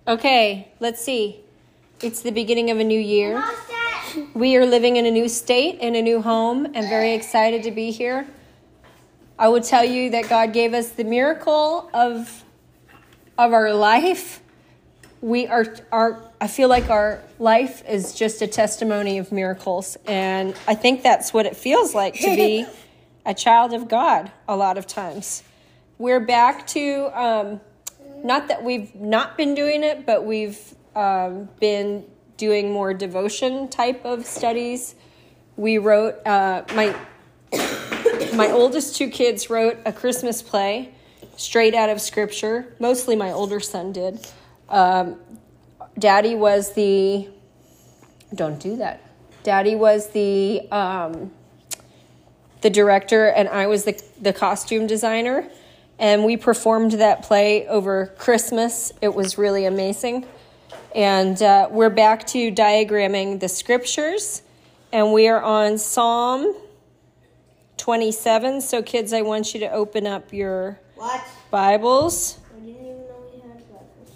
Okay, let's see. It's the beginning of a new year. We are living in a new state, in a new home, and very excited to be here. I will tell you that God gave us the miracle of our life. I feel like our life is just a testimony of miracles, and I think that's what it feels like to be a child of God a lot of times. We're back to, not that we've not been doing it, but we've been doing more devotion type of studies. We wrote, my oldest two kids wrote a Christmas play straight out of Scripture. Mostly my older son did. Daddy was the, don't do that. Daddy was the director, and I was the costume designer. And we performed that play over Christmas. It was really amazing. And we're back to diagramming the Scriptures. And we are on Psalm 27. So kids, I want you to open up your Bibles. I didn't even know we had Bibles.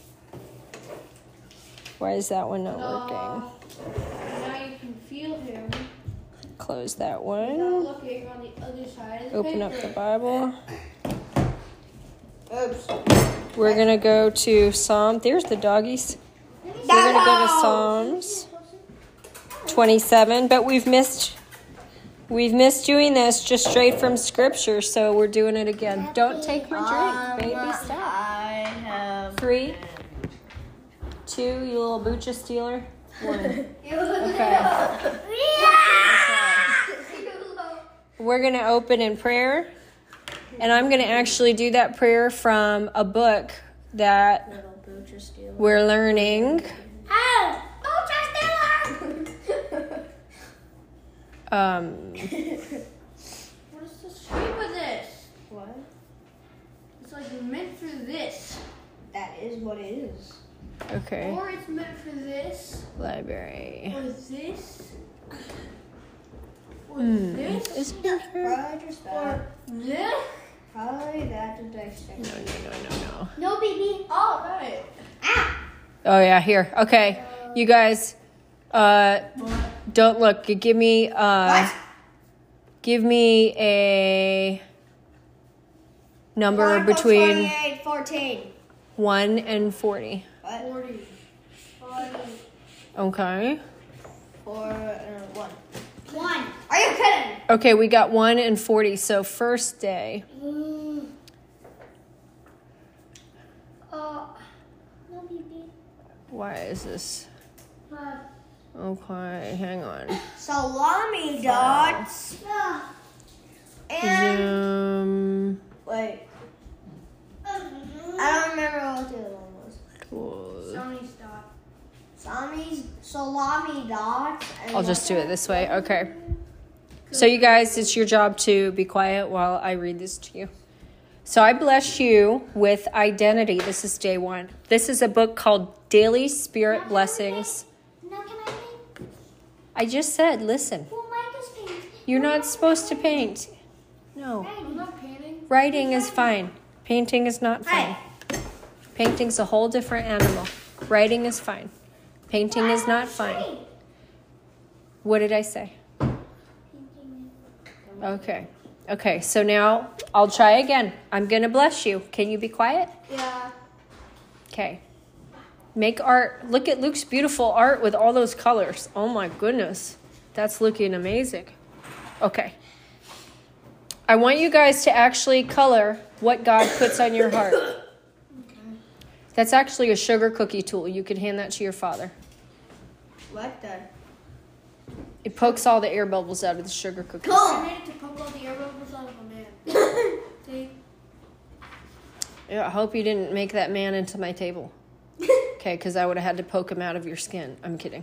Why is that one not working? Now you can feel him. Close that Without one. looking on the other side of the Open up paper. the Bible. Oops. We're going to go to Psalm. There's the doggies. We're going to go to Psalms 27. But we've missed doing this just straight from Scripture, so we're doing it again. Don't take my drink, baby. Stop. I have 3, 2, you little boocha stealer. 1. Okay. We're going to open in prayer. And I'm going to actually do that prayer from a book that we're learning. What is the shape of this? What? It's like meant for this. That is what it is. Okay. Or it's meant for this. Library. Or this. Or this. Is it here? Or this. Probably that to dissect. No. No, baby. Oh, right. Oh, yeah, here. Okay. You guys, don't look. Give me, give me a number between 28, 14. 1 and 40. 40. Okay. 1. Are you kidding? Okay, we got 1 and 40. So first day. No, baby. Why is this? Okay, hang on. Salami dots. And Zoom. wait. I don't remember what the other one was. Cool. Salami dots. And I'll just do it this way. Okay. So you guys, it's your job to be quiet while I read this to you. So I bless you with identity. This is day 1. This is a book called Daily Spirit Blessings. Now can I paint? I just said, listen, Well, Mike is painting. you're not supposed to paint. No. I'm not painting. Writing is fine. Painting is not fine. Painting's a whole different animal. Writing is fine. Painting is not fine. What did I say? Okay, so now I'll try again. I'm going to bless you. Can you be quiet? Yeah. Okay. Make art. Look at Luke's beautiful art with all those colors. Oh my goodness. That's looking amazing. Okay. I want you guys to actually color what God puts on your heart. That's actually a sugar cookie tool. You can hand that to your father. Like that. It pokes all the air bubbles out of the sugar cookies. I made it to poke all the air bubbles out of a man. See? Yeah, I hope you didn't make that man into my table. Okay, because I would have had to poke him out of your skin. I'm kidding.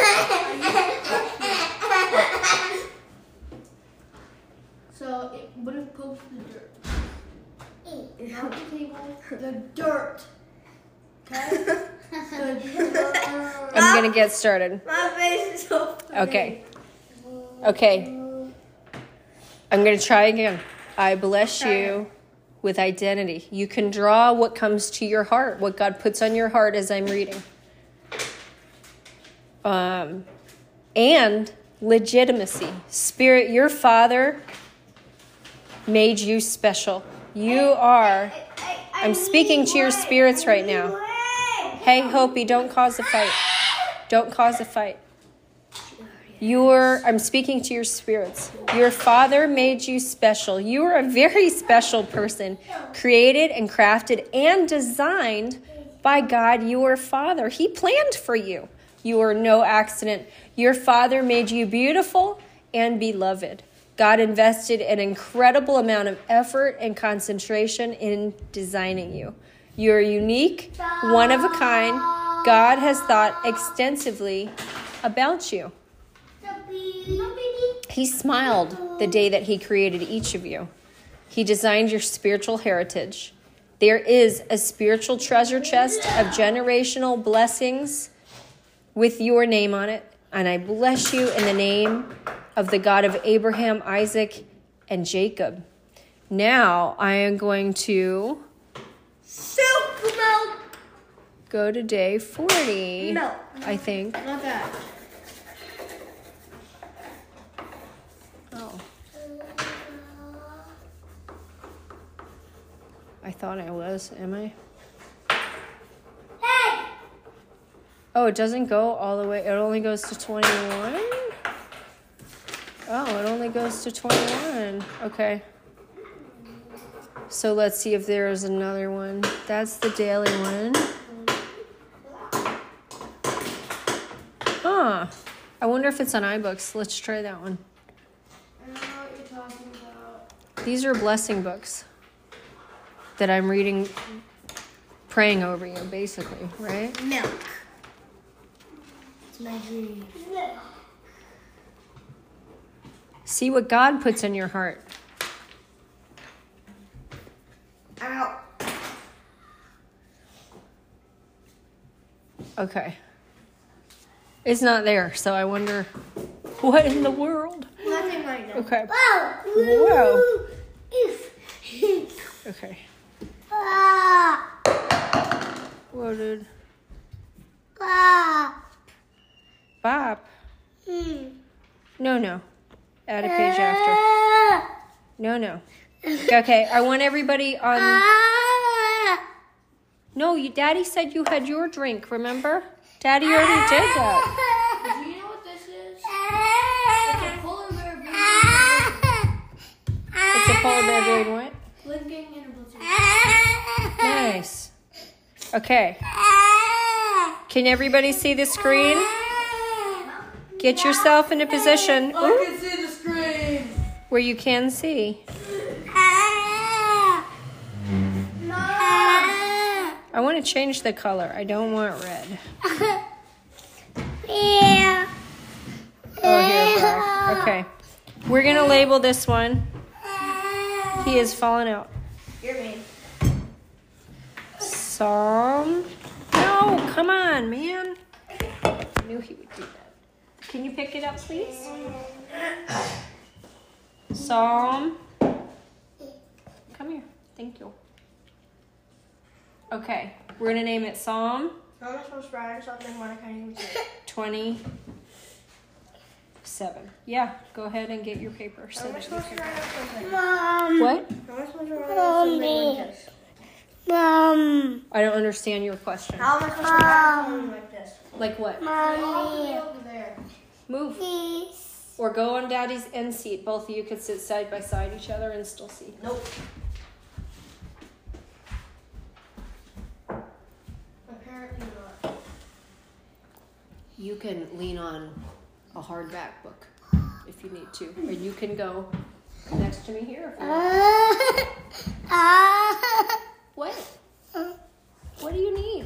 So it would have poked the dirt. Not the table, the dirt. Okay? The dirt. I'm going to get started. My face is so funny. Okay. I'm going to try again. I bless you with identity. You can draw what comes to your heart, what God puts on your heart as I'm reading. And legitimacy. Spirit, your Father made you special. You are. I'm speaking to your spirits right now. Hey, Hopi, don't cause a fight. Don't cause a fight. I'm speaking to your spirits. Your Father made you special. You are a very special person, created and crafted and designed by God, your Father. He planned for you. You are no accident. Your Father made you beautiful and beloved. God invested an incredible amount of effort and concentration in designing you. You're unique, one of a kind. God has thought extensively about you. He smiled the day that he created each of you. He designed your spiritual heritage. There is a spiritual treasure chest of generational blessings with your name on it. And I bless you in the name of the God of Abraham, Isaac, and Jacob. Now I am going to go to day 40. No. I think. Not that. Oh. I thought I was. Am I? Hey! Oh, it doesn't go all the way. It only goes to 21? Oh, it only goes to 21. Okay. So let's see if there's another one. That's the daily one. Huh. I wonder if it's on iBooks. Let's try that one. I don't know what you're talking about. These are blessing books that I'm reading, praying over you, basically, right? Milk. It's my dream. See what God puts in your heart. Ow. Okay. It's not there, so I wonder what in the world. Nothing right now. Okay. Whoa! Okay. Ah! Whoa, dude. Ah! Bop. Hmm. No. Add a page after. No. Okay, I want everybody on... Ah! No, Daddy said you had your drink, remember? Daddy already did that. Do you know what this is? It's a polar bear It's a polar bear doing what? blinking in a blue. Nice. Okay. Can everybody see the screen? Get yourself in a position I can see the screen. where you can see. I want to change the color. I don't want red. Yeah. Oh, here, black. Okay. We're going to label this one. He has fallen out. You're mean. Psalm. No, come on, man. I knew he would do that. Can you pick it up, please? Psalm. Come here. Thank you. Okay, we're going to name it Psalm How am I supposed to write something when I can't even see it? 27. Yeah, go ahead and get your paper. So How am I that you supposed to can... write something? Mom. What? How am I supposed to write something like this? Mom. I don't understand your question. How am I supposed to write something like this? Like what? Mommy. Over there. Move. Please. Or go on Daddy's end seat. Both of you could sit side by side each other and still see. Nope. Apparently not. You can lean on a hardback book if you need to. Or you can go next to me here if you want. What? What do you need?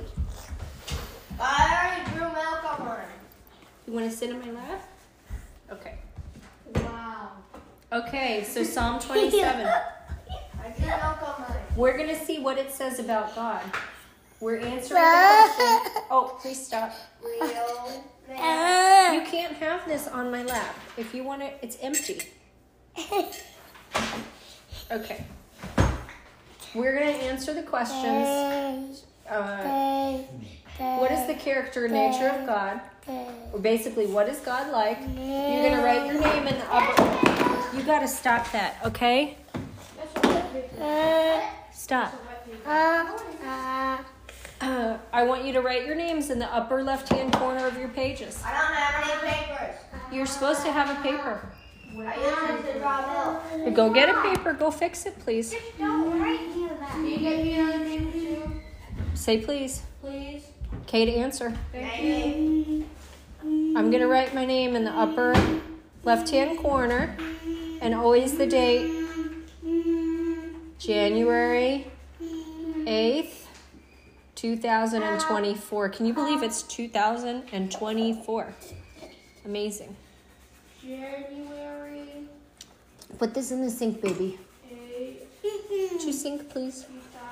I already drew milk on mine. You want to sit in my lap? Okay. Wow. Okay, so Psalm 27. I drew milk on mine. We're going to see what it says about God. We're answering the question. Oh, please stop. Real man. You can't have this on my lap. If you want it, it's empty. Okay. We're going to answer the questions. What is the character and nature of God? Or basically, what is God like? You're going to write your name in the upper... You got to stop that, okay? Stop. I want you to write your names in the upper left-hand corner of your pages. I don't have any papers. You're supposed to have a paper. I used to draw bills. Go get a paper. Go fix it, please. Don't write me that. Can you get me another name too? Say please. Please. Kate, answer. Thank you. I'm going to write my name in the upper left-hand corner and always the date. January 8th, 2024. Can you believe it's 2024? Amazing. January Put this in the sink, baby. 8th, Would you sink, please?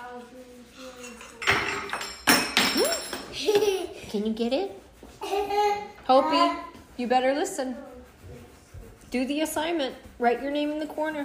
2024. Can you get it? Hopi, you better listen. Do the assignment. Write your name in the corner.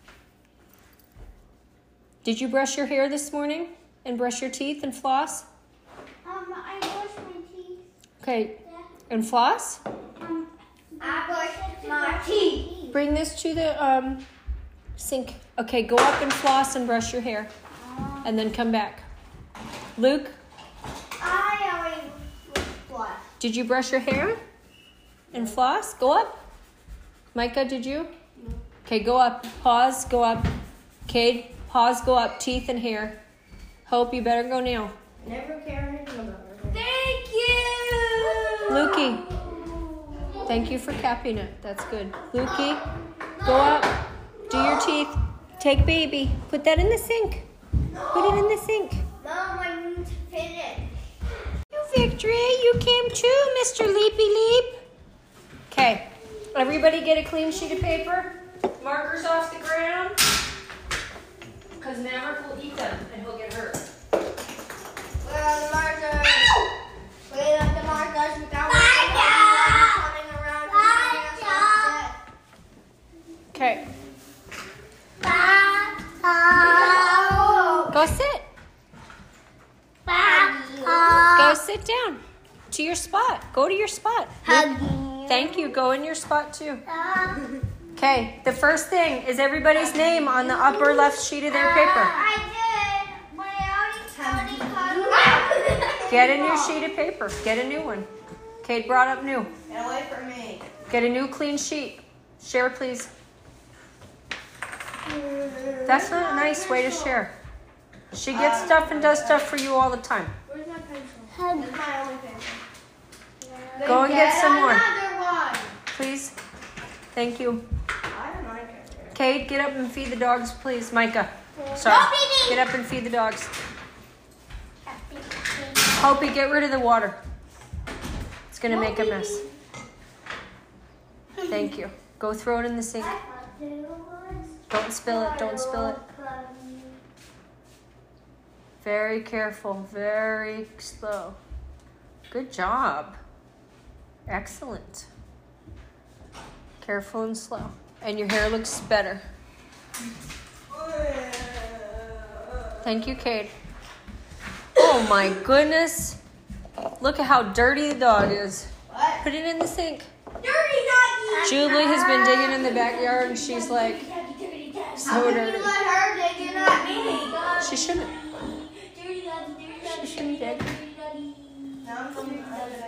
Did you brush your hair this morning? And brush your teeth and floss? I brush my teeth. Okay. And floss? I brush my teeth. Bring this to the sink. Okay, go up and floss and brush your hair. And then come back. Luke, I already flush. did you brush your hair? And floss? Go up. Micah, did you? No. Okay, go up. Pause, go up. Cade, pause, go up. Teeth and hair. Hope, you better go now. Never care anything about her. Thank you. Lukey, thank you for capping it. That's good. Lukey, go up. Do your teeth. Take baby. Put that in the sink. Put it in the sink. Mom, I need to finish. You, Victory, you came too, Mr. Leapy Leap. Okay, everybody get a clean sheet of paper. Markers off the ground. Because Maverick will eat them and he'll get hurt. Where are the markers? Wait up the markers without coming around. Okay, go sit. Go sit down to your spot. Go to your spot. Thank you. Go in your spot too. Okay, the first thing is everybody's name on the upper left sheet of their paper. I did, but I already cut. Get a new sheet of paper. Get a new one. Kate brought up new. Get away from me. Get a new clean sheet. Share, please. That's not a nice way to share. She gets stuff and does stuff for you all the time. Where's my pencil? It's my only pencil. Go and get some more. Another one. Please. Thank you. I don't like it. Kate, get up and feed the dogs, please. Micah. Sorry. Get up and feed the dogs. Hopi, get rid of the water. It's going to make a mess. Thank you. Go throw it in the sink. Don't spill it. Don't spill it. Very careful. Very slow. Good job. Excellent. Careful and slow. And your hair looks better. Thank you, Kate. Oh my goodness. Look at how dirty the dog is. What? Put it in the sink. Dirty doggy. Julie has been digging in the backyard and she's like so You dirty. let her dig it, not me. She shouldn't. Dirty doggy, dirty doggy. She shouldn't dig. Dirty doggy. No, I'm coming.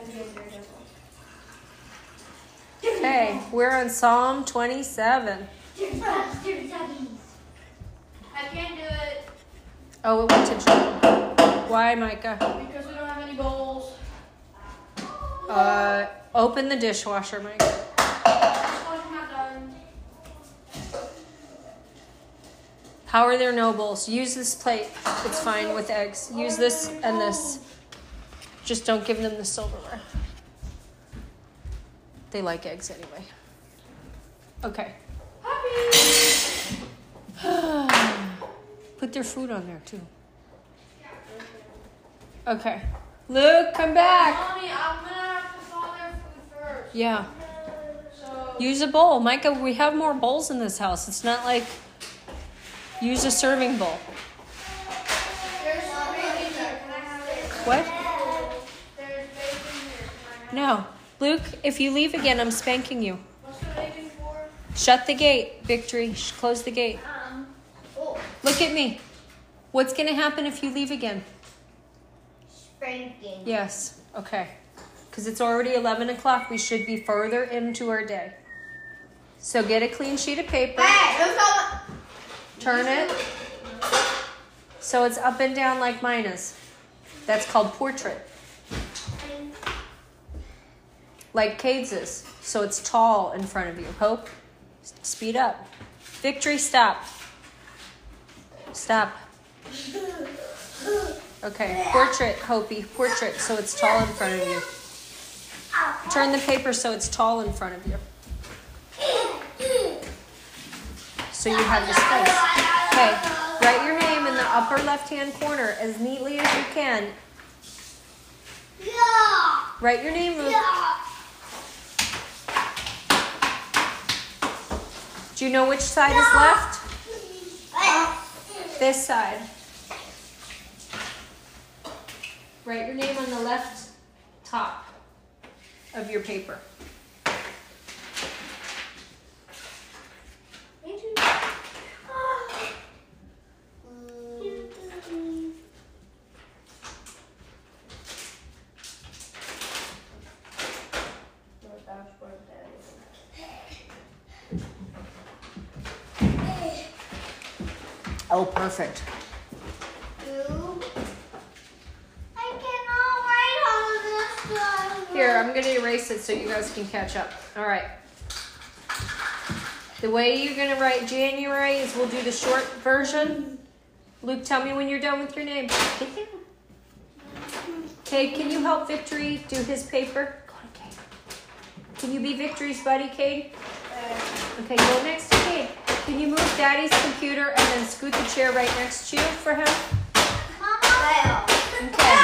Okay, we're on Psalm 27. Dirty doggies. I can't do it Oh, it went to Julie. Why, Micah? because we don't have any bowls. Open the dishwasher, Micah. Dishwashing not done. How are there no bowls? Use this plate. It's fine with eggs. Use this and this. Just don't give them the silverware. They like eggs anyway. Okay. Put their food on there too. Okay. Luke, come back. Mommy, I'm gonna have to thaw their food first. Yeah. So Use a bowl. Micah, we have more bowls in this house. It's not like use a serving bowl. What? There's bacon here. Can I have No. Luke, if you leave again, I'm spanking you. What's the bacon for? Shut the gate, Victory. Close the gate. Oh, Look at me. What's going to happen if you leave again? Spanking. Yes. Okay. Because it's already 11 o'clock. We should be further into our day. So get a clean sheet of paper. Hey, don't tell me. Turn it so it's up and down like mine is. That's called portrait. Like Cade's is. So it's tall in front of you. Hope, speed up. Victory, stop. Stop. Okay, portrait, Hopi, portrait, so it's tall in front of you. Turn the paper so it's tall in front of you. So you have the space. Okay, write your name in the upper left-hand corner as neatly as you can. Yeah. Write your name, Luke. Yeah. Do you know which side is left? This side. Write your name on the left top of your paper. Oh, perfect. I cannot write all of this stuff. Here, I'm going to erase it so you guys can catch up. All right. The way you're going to write January is we'll do the short version. Luke, tell me when you're done with your name. Cade, can you help Victory do his paper? Go on, Cade. Can you be Victory's buddy, Cade? Okay, go next to Cade. Can you move Daddy's computer and then scoot the chair right next to you for him? Mama. Okay.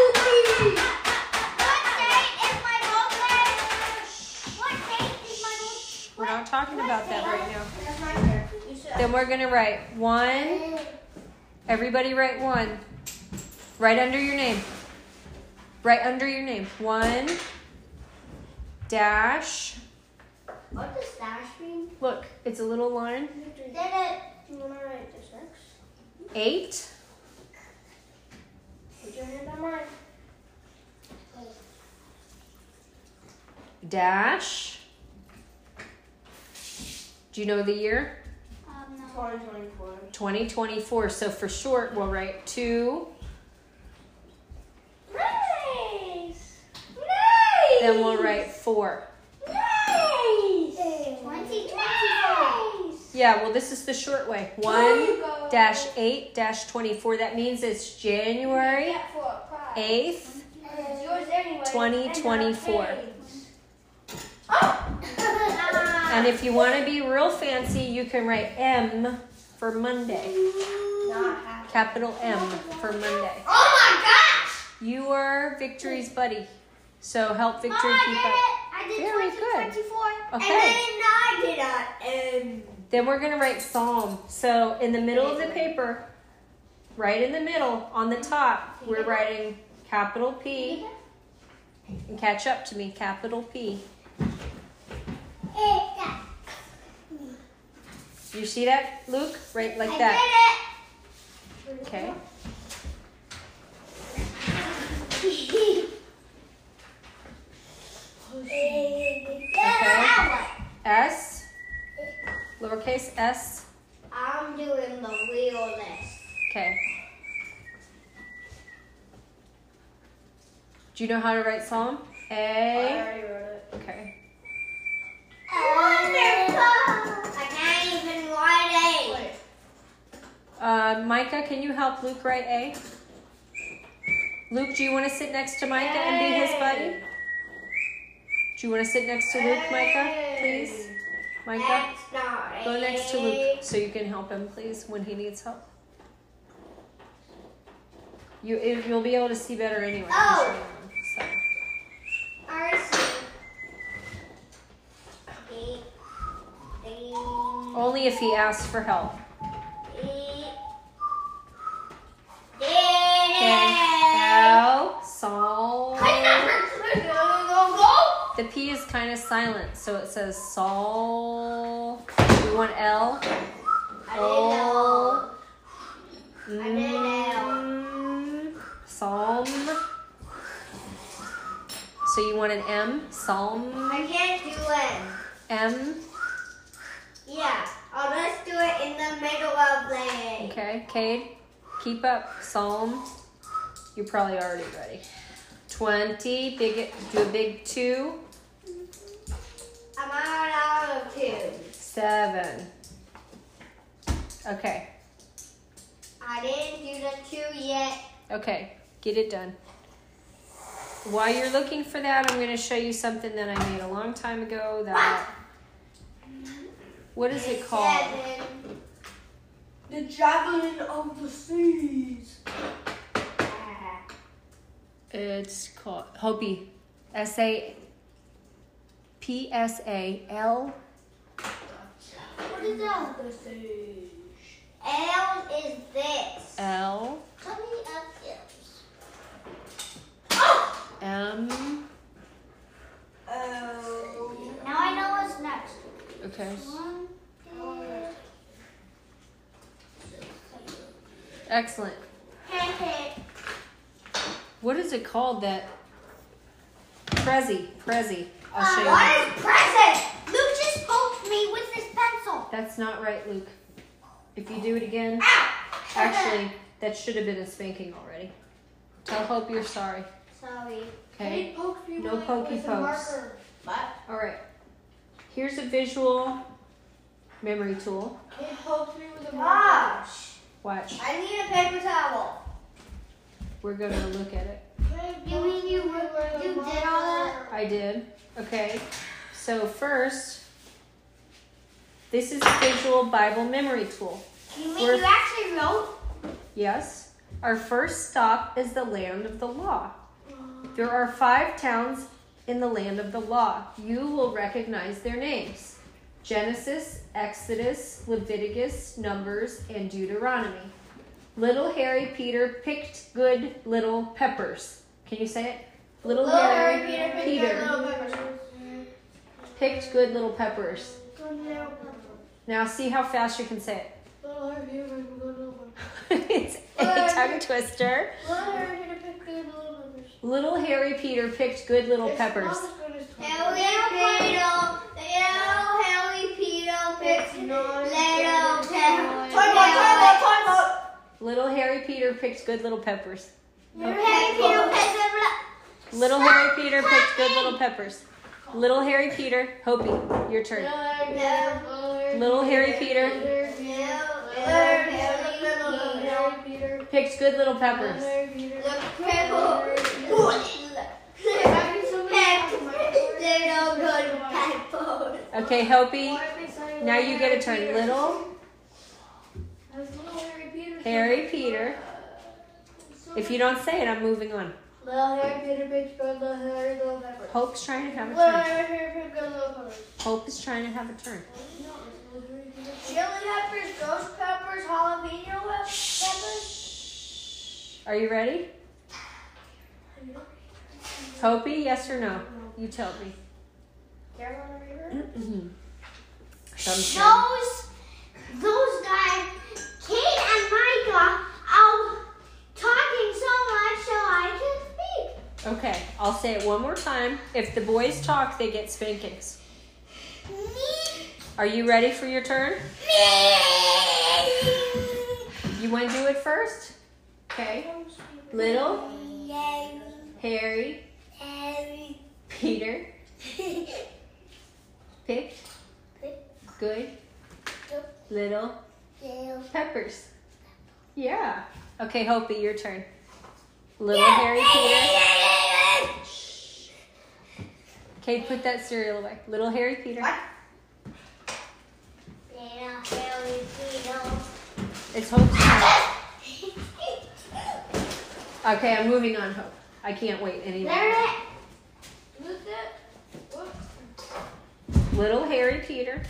We're not talking about that right now. That's my turn. You should. Then we're going to write 1. Everybody write 1. Right under your name. Right under your name. 1 dash. What does dash mean? Look, it's a little line. Did it? Do you want to write this next? 8. Put your hand on mine. Dash. Do you know the year? No. 2024. 2024. So for short, we'll write 2. Nice. Then we'll write 4. Nice. 2024. Yeah, well, this is the short way. 1 dash 8 dash 24. That means it's January 8th, It's yours anyway. 2024. Oh. And if you want to be real fancy, you can write M for Monday. Not happy. Capital M for Monday. Oh my gosh. You are Victory's buddy. So help Victory Mom, keep I up. did it. Very I did good. 2024. Okay. And then I did Then we're going to write Psalm. So in the middle of the paper, right in the middle, on the top, we're writing capital P. And catch up to me, capital P. You see that, Luke? Right like that. Okay. Okay. S. Lowercase s. I'm doing the realness. Okay. Do you know how to write Psalm? I A. already wrote it. Okay. Wonderful. I can't even write A. Micah, can you help Luke write A? Luke, do you want to sit next to Micah and be his buddy? Do you want to sit next to Luke, Micah, please? Micah, That's not go A. next to Luke so you can help him, please, when he needs help. You'll be able to see better anyway. Oh. So. I see. Only if he asks for help. Okay. L. The P is kind of silent, so it says Sol. We want L. I didn't know. Mm, I didn't know. Psalm. So you want an M? Psalm. I can't do it. M. Yeah, I'll just do it in the middle of the. Okay, Cade, keep up. Psalm. You're probably already ready. 20. Do a big 2. I'm out of 2. 7. Okay. I didn't do the 2 yet. Okay, get it done. While you're looking for that, I'm going to show you something that I made a long time ago that, what is it called? 7. The javelin of the seas. It's called Hopi. P-S-A-L. What is that? The seas. L is this. L. How many L's? M. Oh. Now I know what's next. Okay. 1, 2. Excellent. What is it called that? Prezi. I'll show you. What is present? Luke just poked me with his pencil. That's not right, Luke. If you do it again, Ow! actually, that should have been a spanking already. Tell Hope you're sorry. Sorry. Okay? poked me No pokey with a pokes. marker. What? All right. Here's a visual memory tool. Kid poked me with a marker. Gosh. Watch. I need a paper towel. We're going to look at it. You mean you did all that? I did. Okay. So first, this is a visual Bible memory tool. You mean you actually wrote? Yes. Our first stop is the land of the law. There are 5 towns in the land of the law. You will recognize their names: Genesis, Exodus, Leviticus, Numbers, and Deuteronomy. Little Harry Peter picked good little peppers. Can you say it? Little Harry Peter picked good little peppers. Now see how fast you can say it. It's a tongue twister. Little Harry Peter picked good little peppers. Harry Peter picked little peppers. Time out. Little Harry Peter picked good little peppers. Harry Peter picked Little Harry Peter picked good little peppers. Little Harry Peter, Hopi, your turn. Little Harry Peter picked good little peppers. Okay, Hopi, now you get a turn. Little Harry Peter. If you don't say it, I'm moving on. Little Harry Peter picked good little peppers. Hope's trying to have a Little turn. Harry Peter picked good little peppers. Hope is trying to have a turn. Chili peppers, ghost peppers, jalapeno peppers. Are you ready? Hopi, yes or no? You tell me. Carolina Reaper. Sometime. Those guys, Kate and Micah, are talking so much so I can speak. Okay, I'll say it one more time. If the boys talk, they get spankings. Are you ready for your turn? You want to do it first? Okay. Little Harry Peter picked good little peppers. Yeah. Okay, Hopi, your turn. Little Harry Peter. Shh. Okay, put that cereal away. Little Harry Peter. What? It's Hope's turn. Okay, I'm moving on, Hope. I can't wait any longer. Little Harry Peter.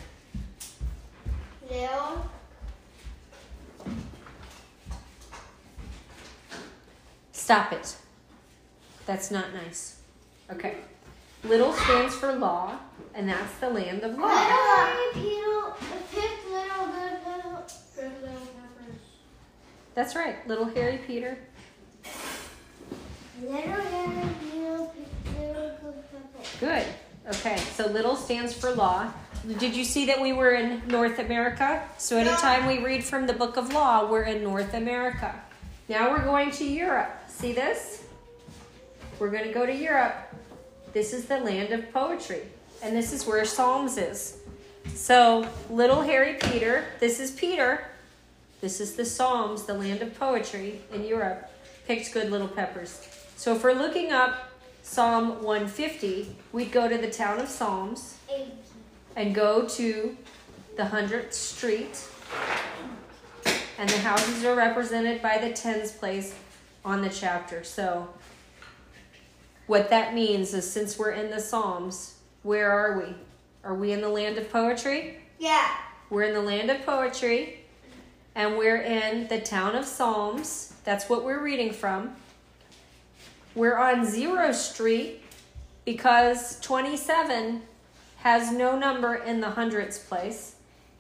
Stop it. That's not nice. Okay. Little stands for law, and that's the land of law. Little Peter picked little good little peppers. That's right, little Harry Peter. Little Harry Peter picked little good peppers. Good. Okay, so little stands for law. Did you see that we were in North America? So anytime we read from the book of law, we're in North America. Now we're going to Europe. See this? We're going to go to Europe. This is the land of poetry. And this is where Psalms is. So little Harry Peter, this is Peter. This is the Psalms, the land of poetry in Europe. Picked good little peppers. So if we're looking up Psalm 150, we'd go to the town of Psalms and go to the 100th Street. And the houses are represented by the tens place on the chapter. So what that means is, since we're in the Psalms, where are we? Are we in the land of poetry? Yeah. We're in the land of poetry, and we're in the town of Psalms. That's what we're reading from. We're on 0 Street because 27 has no number in the hundreds place.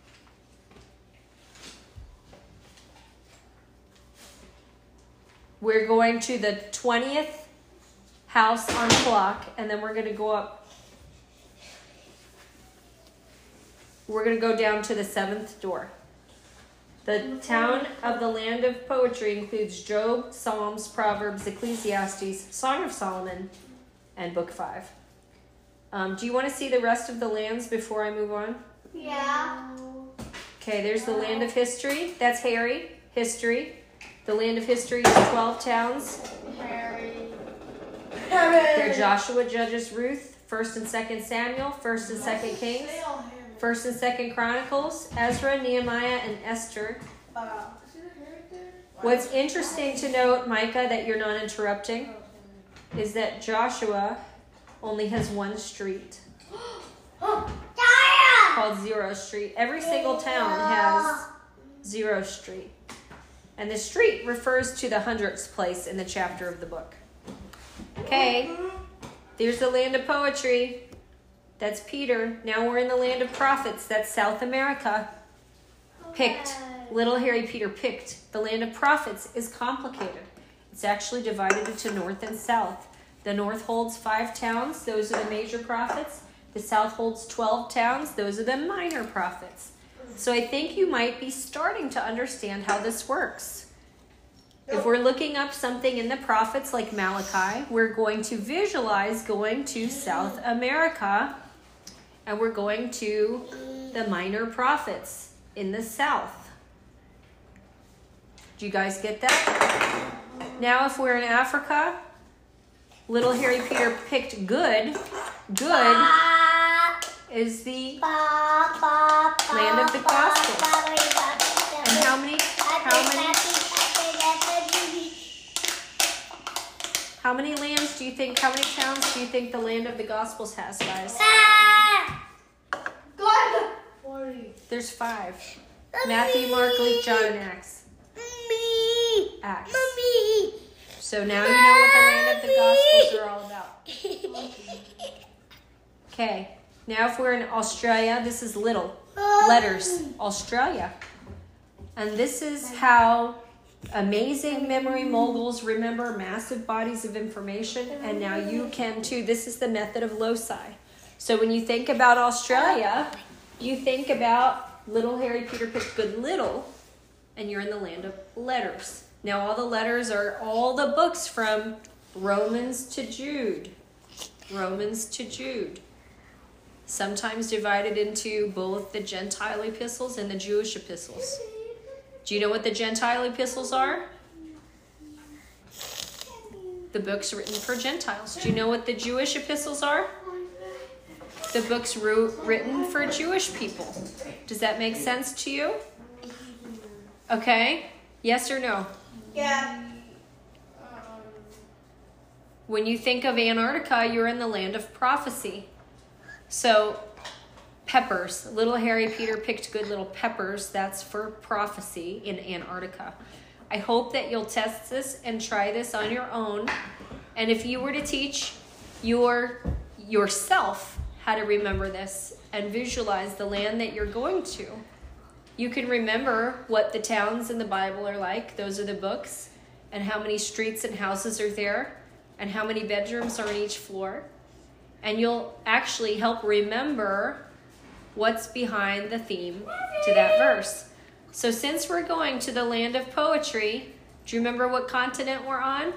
We're going to the 20th house on the block, and then we're going to go up. We're going to go down to the 7th door. The town of the land of poetry includes Job, Psalms, Proverbs, Ecclesiastes, Song of Solomon, and Book 5. Do you want to see the rest of the lands before I move on? Yeah. Okay, there's the land of history. That's Harry. History. The land of history is 12 towns. They're Joshua, Judges, Ruth, 1st and 2nd Samuel, 1st and 2nd Kings, 1st and 2nd Chronicles, Ezra, Nehemiah, and Esther. What's interesting to note, Micah, that you're not interrupting, is that Joshua only has 1 street called 0 Street. Every single town has 0 Street. And the street refers to the 100th place in the chapter of the book. Okay, there's the land of poetry. That's Peter. Now we're in the land of prophets. That's South America. Picked. Little Harry Peter picked. The land of prophets is complicated. It's actually divided into north and south. The north holds 5 towns. Those are the major prophets. The south holds 12 towns. Those are the minor prophets. So I think you might be starting to understand how this works. If we're looking up something in the prophets like Malachi, we're going to visualize going to South America, and we're going to the minor prophets in the south. Do you guys get that? Now if we're in Africa, little Harry Peter picked good. Good is the land of the Gospels. And how many lands do you think, how many towns do you think the land of the Gospels has, guys? God. There's 5. Matthew, Mark, Luke, John, and Acts. Acts. So now you know what the land of the Gospels are all about. Okay. Now if we're in Australia, this is little letters, Australia. And this is how amazing memory moguls remember massive bodies of information. And now you can too. This is the method of loci. So when you think about Australia, you think about little Harry Peter picked good little, and you're in the land of letters. Now all the letters are all the books from Romans to Jude. Romans to Jude. Sometimes divided into both the Gentile epistles and the Jewish epistles. Do you know what the Gentile epistles are? The books written for Gentiles. Do you know what the Jewish epistles are? The books written for Jewish people. Does that make sense to you? Okay. Yes or no? Yeah. When you think of Antarctica, you're in the land of prophecy. So, peppers. Little Harry Peter picked good little peppers. That's for prophecy in Antarctica. I hope that you'll test this and try this on your own. And if you were to teach your yourself how to remember this and visualize the land that you're going to. You can remember what the towns in the Bible are like. Those are the books. And how many streets and houses are there. And how many bedrooms are on each floor. And you'll actually help remember what's behind the theme to that verse. So since we're going to the land of poetry, do you remember what continent we're on?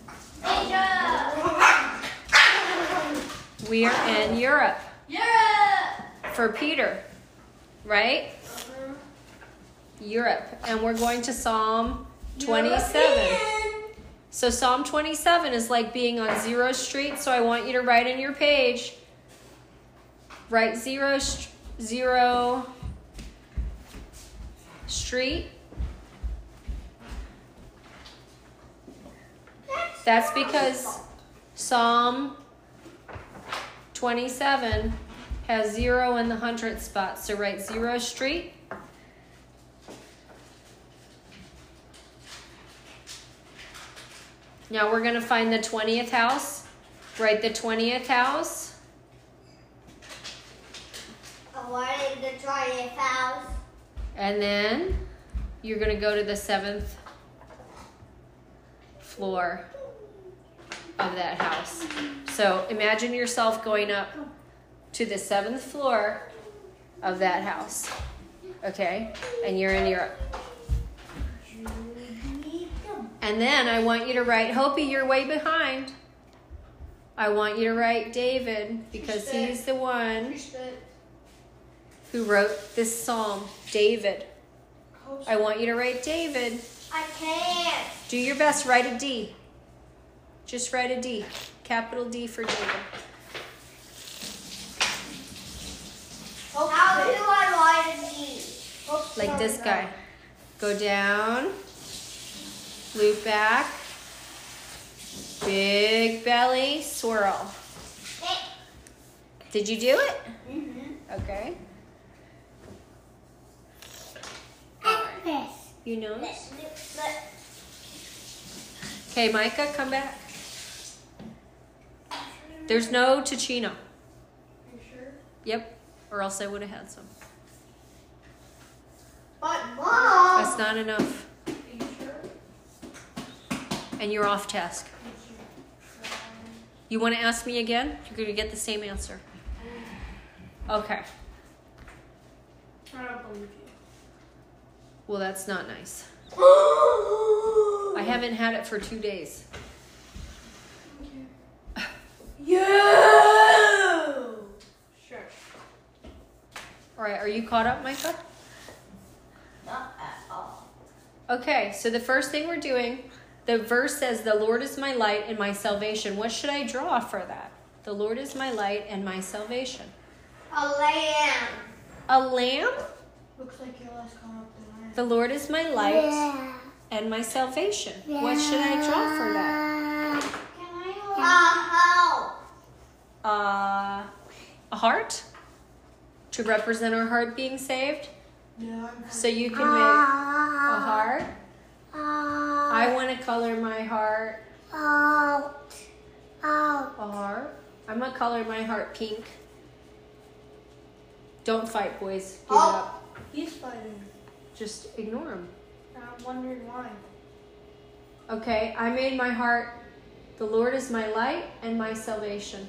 Asia. We are in Europe. Europe. For Peter, right? Europe. And we're going to Psalm 27. So Psalm 27 is like being on Zero Street. So I want you to write in your page. Write zero street. That's because Psalm 27 has 0 in the 100th spot. So write 0 street. Now we're going to find the 20th house. Write the 20th house. What is the 20th house? And then you're going to go to the 7th floor of that house. So imagine yourself going up to the 7th floor of that house. Okay? And you're in Europe. And then I want you to write, Hopi, you're way behind. I want you to write David because he's the one who wrote this psalm, David. I want you to write David. I can't. Do your best, write a D. Just write a D, capital D for David. How do I write a D? Like this guy. Go down, loop back, big belly, swirl. Did you do it? Mm-hmm. Okay. You know? Okay, Micah, come back. There's no Ticino. Are you sure? Yep, or else I would have had some. But Mom. That's not enough. Are you sure? And you're off task. You want to ask me again? You're going to get the same answer. Okay. I don't believe you. Well, that's not nice. I haven't had it for 2 days. Yeah. Sure. All right, are you caught up, Micah? Not at all. Okay, so the first thing we're doing, the verse says, the Lord is my light and my salvation. What should I draw for that? The Lord is my light and my salvation. A lamb. A lamb? Looks like you're less caught up than I am. The Lord is my light Yeah. and my salvation. What should I draw for that? Can I help? A heart? To represent our heart being saved? Yeah, So you can make a heart. I want to color my heart a heart. I'm going to color my heart pink. Don't fight, boys. Give it up. He's fighting. Just ignore him. I'm wondering why. Okay, I made my heart, the Lord is my light and my salvation.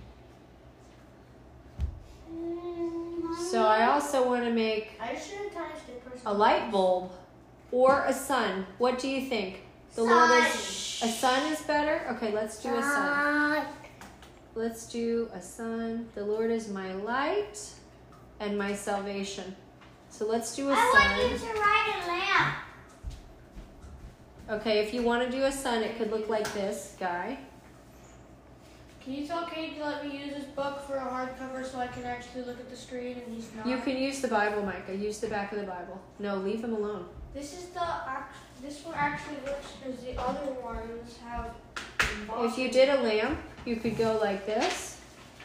So I also want to make I should have touched it first. a light bulb or a sun. What do you think? The Lord is a sun is better? Okay, let's do a sun. Let's do a sun. The Lord is my light and my salvation. So let's do a I want you sun. to write a lamb. Okay, if you want to do a sun, it could look like this guy. Can you tell Kate to let me use this book for a hardcover so I can actually look at the screen and he's not? You can use the Bible, Micah. Use the back of the Bible. No, leave him alone. This is this one actually looks as the other ones have. If you did a lamp, you could go like this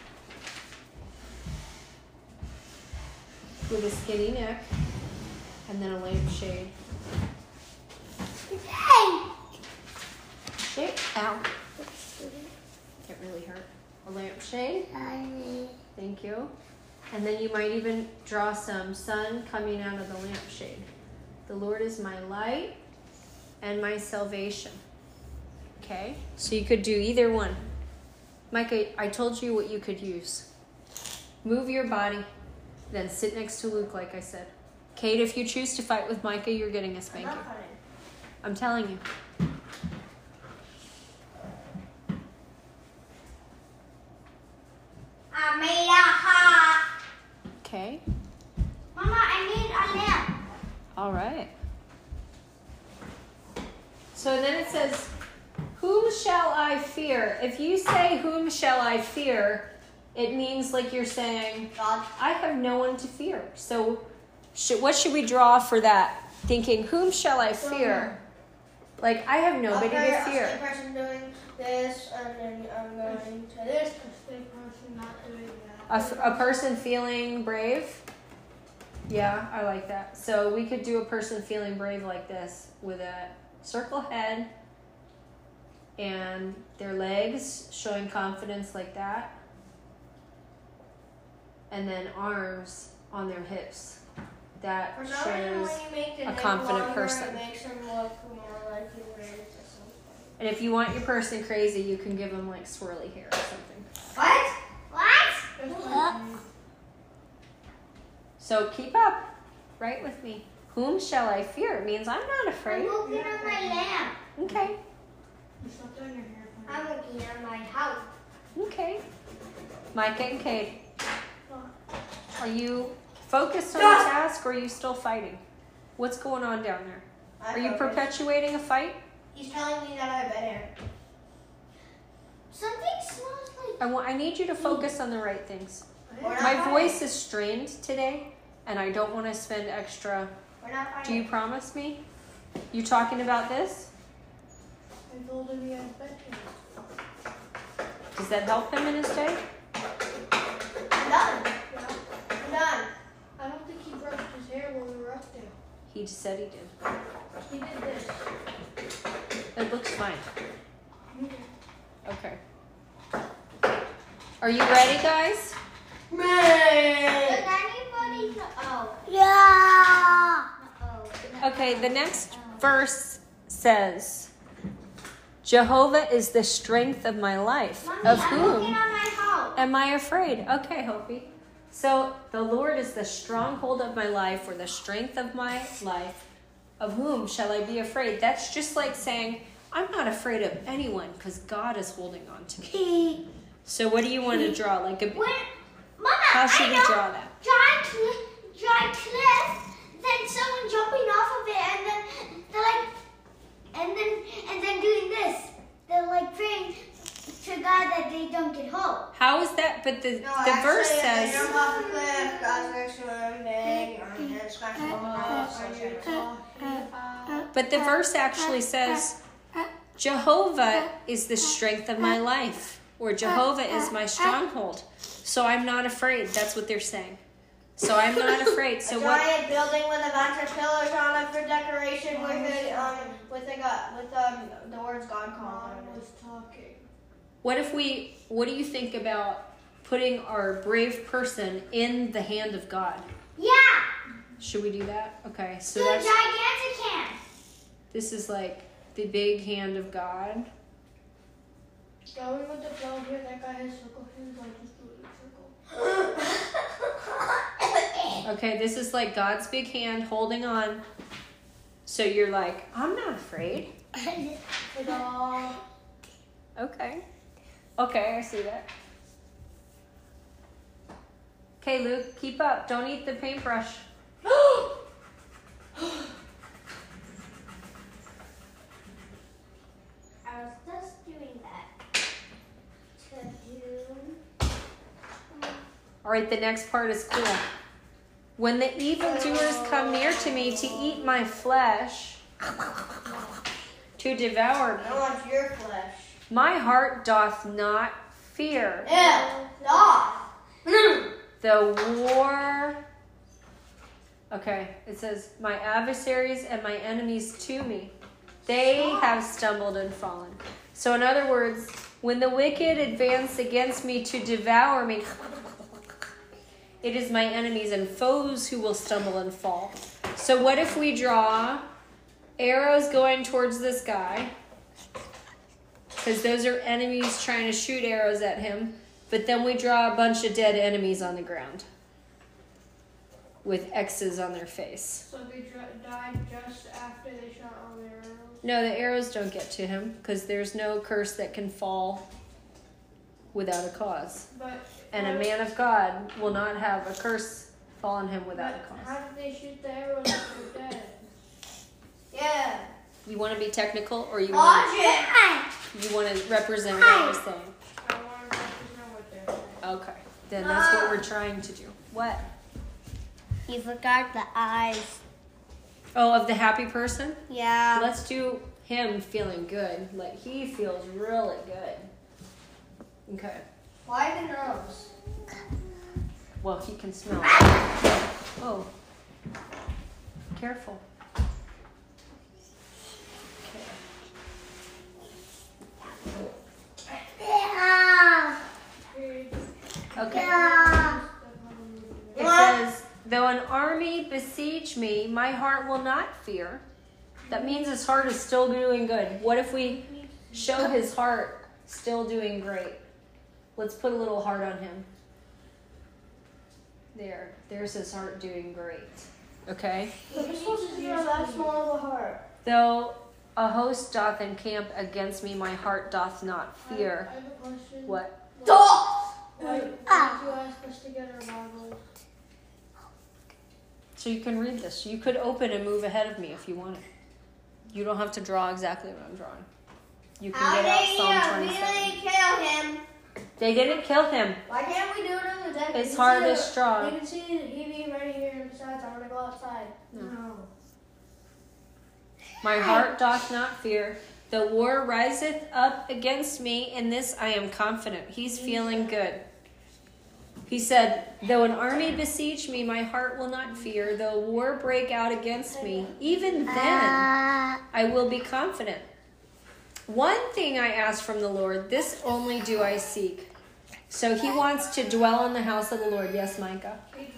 with a skinny neck and then a lampshade. Hey. Shape. Ow. It really hurt. a lampshade. Thank you. And then you might even draw some sun coming out of the lampshade. The Lord is my light and my salvation. Okay? So you could do either one. Micah, I told you what you could use. Move your body, then sit next to Luke, like I said. Kate, if you choose to fight with Micah, you're getting a spanking. I'm not fighting. I'm telling you. I made a heart. Okay. Mama, I made a lamp. All right. So then it says, whom shall I fear? If you say, whom shall I fear, it means like you're saying, God. I have no one to fear. So what should we draw for that? Thinking, whom shall I fear? Like, I have nobody to A fear. straight person doing this, and then I'm going to this. A straight person not doing that. A person feeling brave? Yeah, I like that. So we could do a person feeling brave like this with a circle head and their legs showing confidence like that. And then arms on their hips. That For some reason, shows when you make the a neck confident longer, person. It makes them look more like you raised or something. And if you want your person crazy, you can give them like swirly hair or something. What? What? So keep up, right with me. Whom shall I fear? It means I'm not I'm afraid. looking at my lamp. Okay, Stop doing your hair. I'm looking at my house. okay. Micah and Kate, are you focused on the task or are you still fighting? What's going on down there? Are you perpetuating a fight? He's telling me that I have bad hair. Something smells like. I need you to focus on the right things. We're not My fighting. voice is strained today, and I don't want to spend extra. We're not Do fighting. you promise me? You talking about this? I told him he has bad hair. Does that help him in his day? I'm done. Yeah. I'm done. I don't think he brushed his hair when we were up there. He just said he did. He did this. It looks fine. Okay. Are you ready, guys? Does anybody know? Oh. Yeah. Oh. Okay, the next verse says, Jehovah is the strength of my life. Mommy, Of I'm looking whom at my house. am I afraid? Okay, Hopi. So the Lord is the stronghold of my life, or the strength of my life. Of whom shall I be afraid? That's just like saying, I'm not afraid of anyone because God is holding on to me. So what do you want to draw? Like a When, Mama, How should I we know. draw that? Giant cliff, then someone jumping off of it, and then they're like, and then doing this. They're like praying to God that they don't get home. How is that? But the verse They says, jump off the cliff, God's next to him, bang, I'm gonna smash him off. but the verse actually says, Jehovah is the strength of my life, or Jehovah is my stronghold. So I'm not afraid. That's what they're saying. So I'm not afraid. So A what? giant building with a bunch of pillars on it for decoration with the words God called on it. Talking. What do you think about putting our brave person in the hand of God? Yeah, Should we do that? Okay. So the that's, gigantic hand. this is like the big hand of God. Going with the flow here, that guy has circle hands, I just do it in circle. Okay, this is like God's big hand holding on. So you're like, I'm not afraid. Ta-da. Okay. Okay, I see that. Okay, Luke, keep up. Don't eat the paintbrush. I was just doing that to do. All right, the next part is cool. When the evildoers come near to me to eat my flesh, to devour me, I want your flesh. my heart doth not fear. Ew. Off. The war. Okay, it says, my adversaries and my enemies to me, they have stumbled and fallen. So in other words, When the wicked advance against me to devour me, it is my enemies and foes who will stumble and fall. So what if we draw arrows going towards this guy? Because those are enemies trying to shoot arrows at him. But then we draw a bunch of dead enemies on the ground with X's on their face. So they died just after they shot all their arrows? No, the arrows don't get to him because there's no curse that can fall without a cause. And a man of God will not have a curse fall on him without a cause. How did they shoot the arrows if they're dead? Yeah. You want to be technical, or you want to represent what you're saying? I want to know what they're saying. Okay, then that's what we're trying to do. What? You forgot the eyes. Oh, of the happy person? Yeah. Let's do him feeling good. Like he feels really good. Okay. Why the nose? Well, he can smell. Oh. Careful. Okay. It says, though an army besiege me, my heart will not fear. That means his heart is still doing good. What if we show his heart still doing great? Let's put a little heart on him. There's his heart doing great. Okay? You're supposed to draw that small of a heart. Though a host doth encamp against me, my heart doth not fear. I have a question. What? Why did you ask us to get our Bibles? So you can read this. You could open and move ahead of me if you wanted. You don't have to draw exactly what I'm drawing. You can get out Psalm 27. Really kill him? They didn't kill him. Why can't we do it on the deck? His heart is strong. You can see the heavy right here, and besides, I want to go outside. No. My heart doth not fear. The war riseth up against me. In this I am confident. He's feeling good. He said, though an army besiege me, my heart will not fear. Though war break out against me, even then I will be confident. One thing I ask from the Lord, this only do I seek. So he wants to dwell in the house of the Lord. Yes, Micah?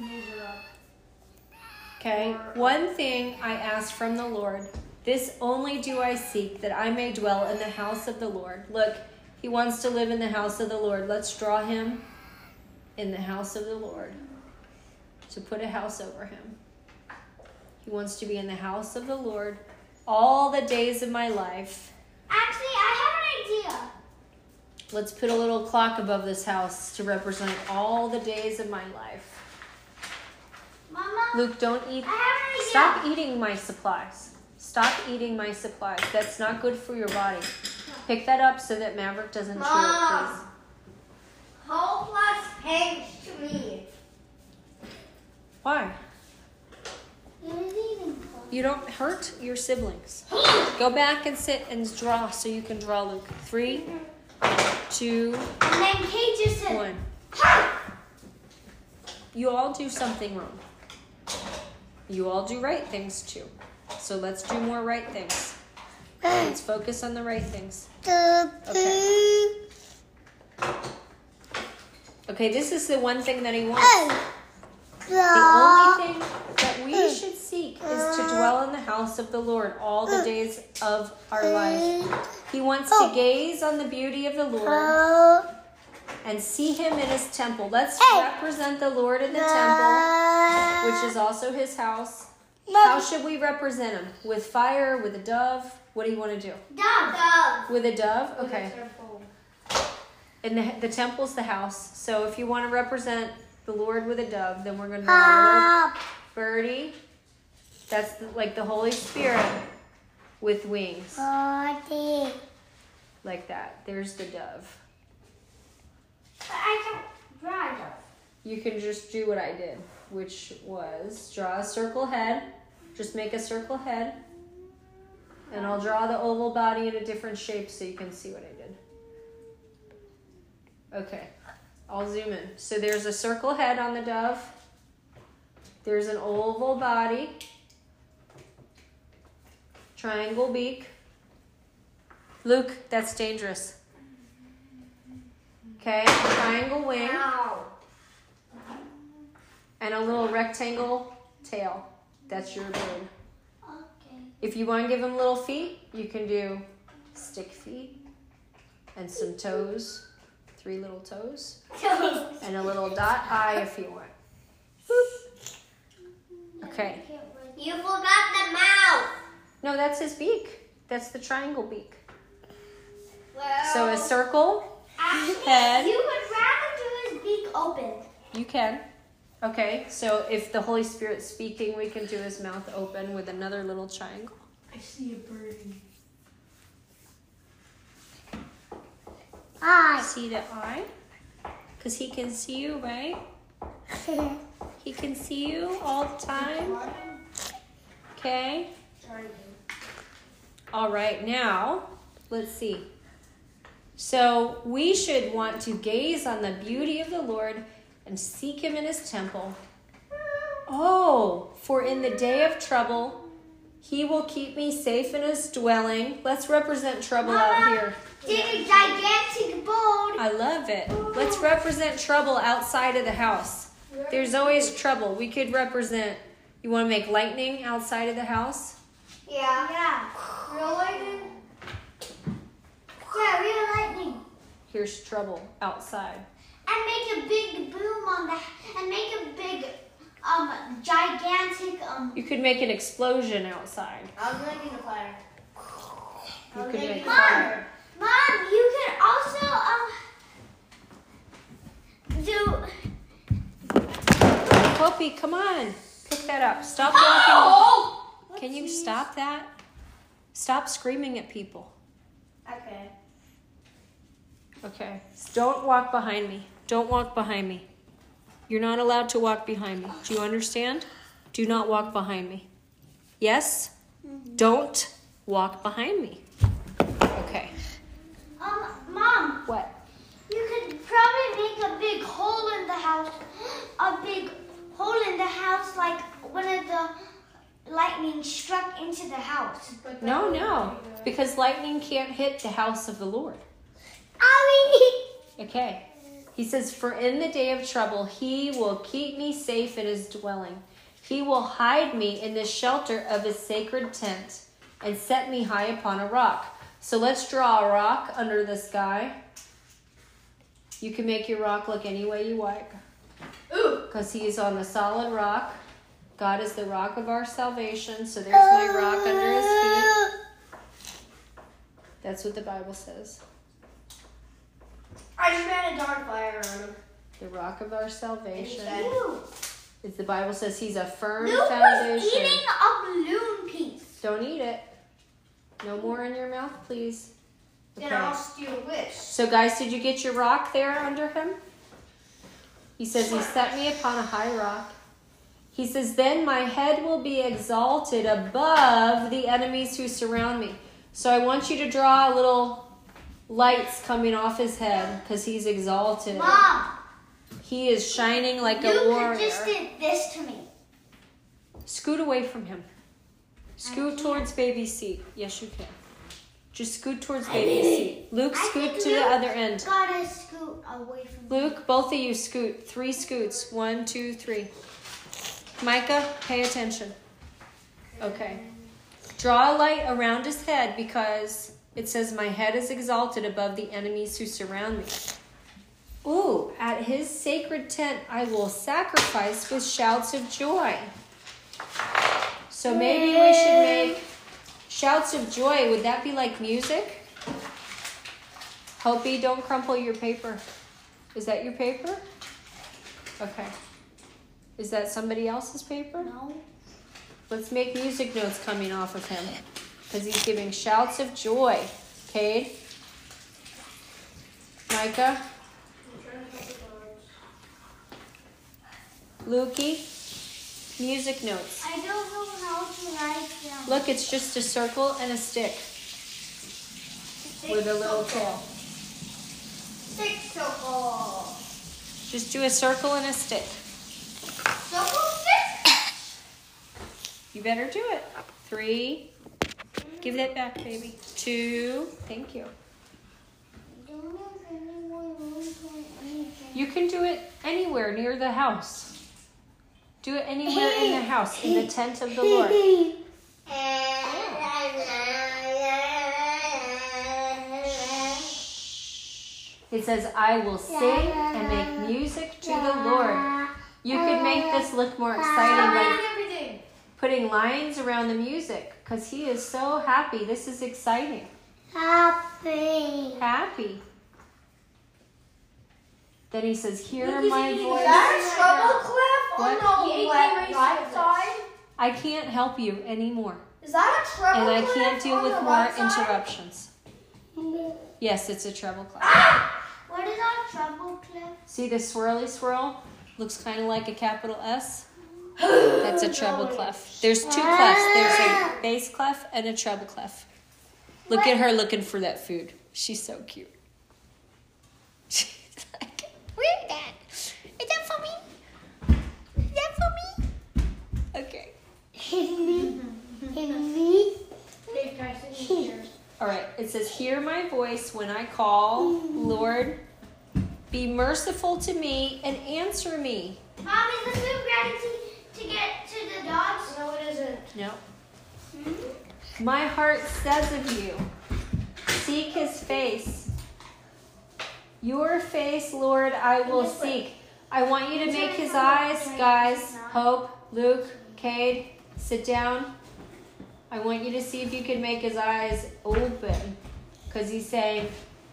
Okay. One thing I ask from the Lord, this only do I seek, that I may dwell in the house of the Lord. Look, he wants to live in the house of the Lord. Let's draw him in the house of the Lord, to put a house over him. He wants to be in the house of the Lord all the days of my life. Actually, I have an idea. Let's put a little clock above this house to represent all the days of my life. Mama, Luke, don't eat. I have an idea. Stop eating my supplies. Stop eating my supplies. That's not good for your body. Pick that up so that Maverick doesn't chew it, please. Hopeless pigs to me. Why? You're leaving. You don't hurt your siblings. Go back and sit and draw so you can draw, Luke. 3, 2, And then Kate just said, 1. You all do something wrong. You all do right things too. So let's do more right things. Let's focus on the right things. Okay. Okay, this is the one thing that he wants. The only thing that we should seek is to dwell in the house of the Lord all the days of our life. He wants to gaze on the beauty of the Lord and see him in his temple. Let's represent the Lord in the temple, which is also his house. How should we represent him? With fire, with a dove? What do you want to do? Dove. With a dove? Okay. And the temple's the house. So if you want to represent the Lord with a dove, then we're going to draw a little birdie. That's like the Holy Spirit with wings. Like that. There's the dove. I can draw a dove. You can just do what I did, which was draw a circle head. Just make a circle head. And I'll draw the oval body in a different shape so you can see what I did. Okay, I'll zoom in. So there's a circle head on the dove. There's an oval body. Triangle beak. Luke, that's dangerous. Okay, a triangle wing, Ow. and a little rectangle tail. That's your bird. Okay. If you want to give him little feet, you can do stick feet and some toes, 3 little toes, and a little dot eye if you want. Okay. You forgot the mouth. No, that's his beak. That's the triangle beak. Well, So a circle, actually, head. you would rather do his beak open. You can. Okay, so if the Holy Spirit's speaking, we can do his mouth open with another little triangle. I see a birdie. Hi. See the eye? Because he can see you, right? He can see you all the time. Okay. All right, now, let's see. So we should want to gaze on the beauty of the Lord and seek him in his temple. Oh, for in the day of trouble, he will keep me safe in his dwelling. Let's represent trouble out here. Did a gigantic boat. I love it. Let's represent trouble outside of the house. There's always trouble. We could represent, you want to make lightning outside of the house? Yeah. Yeah. Real lightning? Yeah, real lightning. Here's trouble outside. And make a big boom on the, and make a big, gigantic, You could make an explosion outside. I was making a fire. You could make Mom! fire. Mom, you can also, do, Poppy, come on. Pick that up. Stop walking. Can you stop that? Stop screaming at people. Okay. Okay. Don't walk behind me. Don't walk behind me. You're not allowed to walk behind me. Do you understand? Do not walk behind me. Yes? Don't walk behind me. Okay. Mom, What? you could probably make a big hole in the house, like when the lightning struck into the house. No. Because lightning can't hit the house of the Lord. Okay. He says, for in the day of trouble, he will keep me safe in his dwelling. He will hide me in the shelter of his sacred tent and set me high upon a rock. So let's draw a rock under the sky. You can make your rock look any way you like. Ooh. Because he is on the solid rock. God is the rock of our salvation. So there's my rock under his feet. That's what the Bible says. I just ran a dark fire on him. The rock of our salvation. Ew. It's the Bible says he's a firm Luke was foundation. eating a balloon piece. Don't eat it. No more in your mouth, please. Then I'll steal this. So guys, did you get your rock there under him? He says, he set me upon a high rock. He says, then my head will be exalted above the enemies who surround me. So I want you to draw little lights coming off his head because he's exalted. Mom, He is shining like a you warrior. just did this to me. Scoot away from him. Scoot towards baby's seat. Yes, you can. Just scoot towards baby's seat. Luke, I scoot think to the Luke other end. Gotta scoot away from me. Luke, both of you scoot. 3 scoots. 1, 2, 3. Micah, pay attention. Okay. Draw a light around his head because it says, my head is exalted above the enemies who surround me. Ooh, at his sacred tent I will sacrifice with shouts of joy. So maybe we should make shouts of joy. Would that be like music? Hopi, don't crumple your paper. Is that your paper? Okay. Is that somebody else's paper? No. Let's make music notes coming off of him because he's giving shouts of joy. Cade? Micah? Lukey? Music notes. I don't know how to write them. Look, it's just a circle and a stick with a little tail. Stick circle. Just do a circle and a stick. Circle stick? You better do it. 3. Give that back, baby. 2. Thank you. I don't have any more room for You can do it anywhere near the house. Do it anywhere in the house, in the tent of the Lord. It says, I will sing and make music to the Lord. You could make this look more exciting by putting lines around the music, because he is so happy. This is exciting. Happy. Then he says, hear my voice. Is that a treble clef What? on the right side? I can't help you anymore. Is that a treble And I clef can't deal on with the more right side? interruptions. Yes, it's a treble clef. What is our treble clef? See the swirly swirl? Looks kind of like a capital S. That's a treble clef. There's two clefs. There's a bass clef and a treble clef. Look at her looking for that food. She's so cute. She's like, where is that? Is that for me? Is that for me? Okay. Dave, can I sit in here? All right. It says, hear my voice when I call. Lord, be merciful to me and answer me. Mom, is the food ready to get to the dogs? No, it isn't. No. My heart says of you, seek his face. Your face, Lord, I will seek. I want you to make his eyes, guys. Hope, Luke, Cade, sit down. I want you to see if you can make his eyes open. Because he's saying,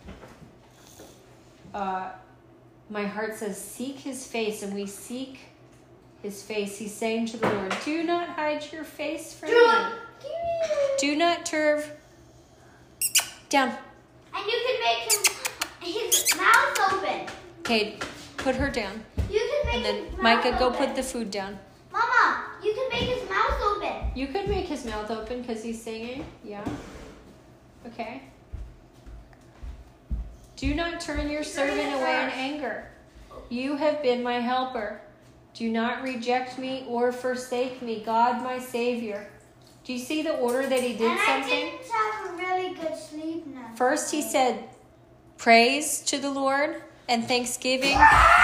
my heart says, seek his face, and we seek his face. He's saying to the Lord, do not hide your face from me. Do not turn down. And you can make his mouth open. Kate, put her down. You can make And then his Micah, mouth go open. put the food down. Mama, you can make his mouth open. You could make his mouth open because he's singing. Yeah. Okay. Do not turn your servant away in anger. You have been my helper. Do not reject me or forsake me, God my Savior. Do you see the order that he did And something? I didn't have a really good sleep now. First he said praise to the Lord and thanksgiving.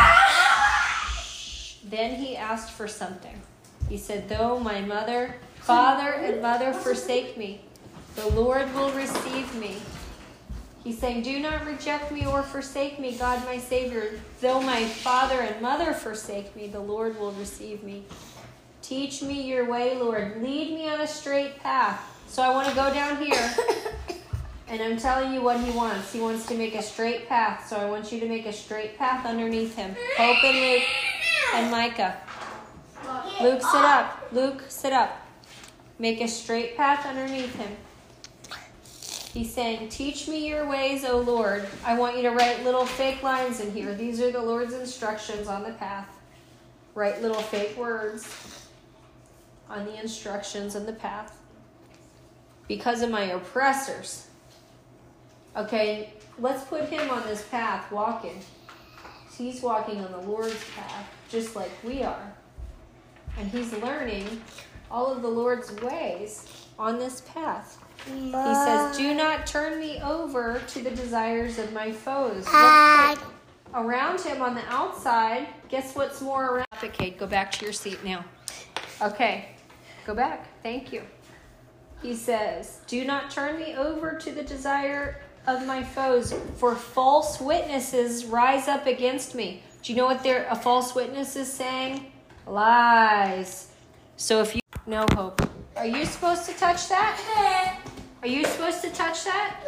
Then he asked for something. He said, though my father and mother forsake me, the Lord will receive me. He's saying, do not reject me or forsake me, God my Savior. Though my father and mother forsake me, the Lord will receive me. Teach me your way, Lord. Lead me on a straight path. So I want to go down here. And I'm telling you what he wants. He wants to make a straight path. So I want you to make a straight path underneath him. Hope and Luke and Micah. Luke, sit up. Luke, sit up. Make a straight path underneath him. He's saying, teach me your ways, O Lord. I want you to write little fake lines in here. These are the Lord's instructions on the path. Write little fake words on the instructions on the path. Because of my oppressors. Okay, let's put him on this path walking. He's walking on the Lord's path, just like we are. And he's learning all of the Lord's ways on this path. He says, do not turn me over to the desires of my foes. Around him on the outside, guess what's more around? Kate, go back to your seat now. Okay, go back. Thank you. He says, do not turn me over to the desire of my foes, for false witnesses rise up against me. Do you know what a false witness is saying? Lies. So if you... No, Hope. Are you supposed to touch that? Are you supposed to touch that?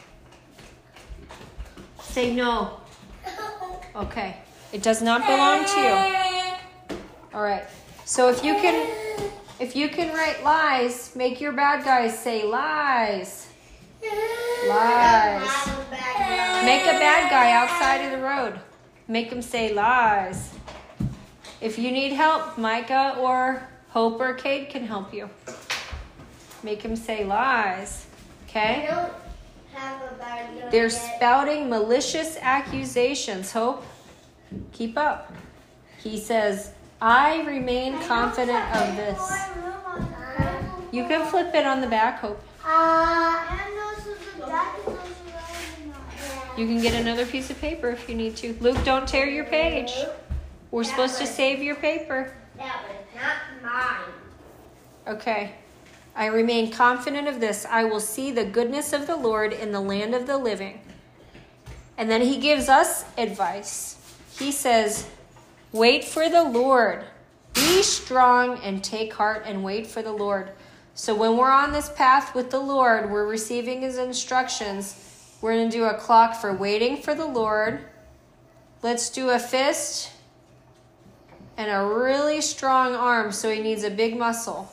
Say no. Okay. It does not belong to you. All right. So if you can write lies, make your bad guys say lies. Lies. Make a bad guy outside of the road. Make him say lies. If you need help, Micah or Hope or Kate can help you. Make him say lies. Okay? They're spouting malicious accusations. Hope, keep up. He says, I remain confident of this. You can flip it on the back, Hope. You can get another piece of paper if you need to. Luke, don't tear your page. We're supposed to save your paper. That was not mine. Okay. I remain confident of this. I will see the goodness of the Lord in the land of the living. And then he gives us advice. He says, wait for the Lord. Be strong and take heart and wait for the Lord. So when we're on this path with the Lord, we're receiving his instructions. We're going to do a clock for waiting for the Lord. Let's do a fist and a really strong arm. So he needs a big muscle.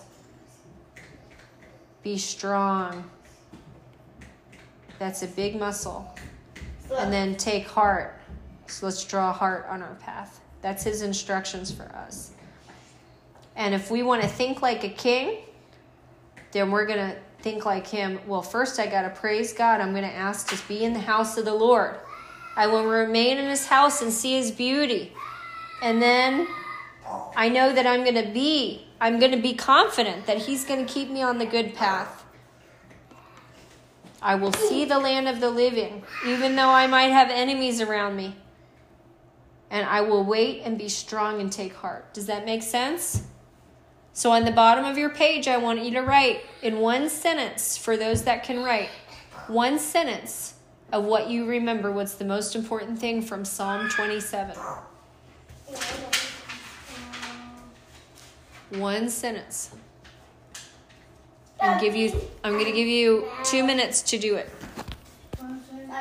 Be strong. That's a big muscle. And then take heart. So let's draw a heart on our path. That's his instructions for us. And if we want to think like a king, then we're going to think like him. Well, first I got to praise God. I'm going to ask to be in the house of the Lord. I will remain in his house and see his beauty. And then I know that I'm going to be confident that he's going to keep me on the good path. I will see the land of the living, even though I might have enemies around me. And I will wait and be strong and take heart. Does that make sense? So on the bottom of your page, I want you to write in one sentence, for those that can write, one sentence of what you remember. What's the most important thing from Psalm 27? One sentence. I'm going to give you 2 minutes to do it.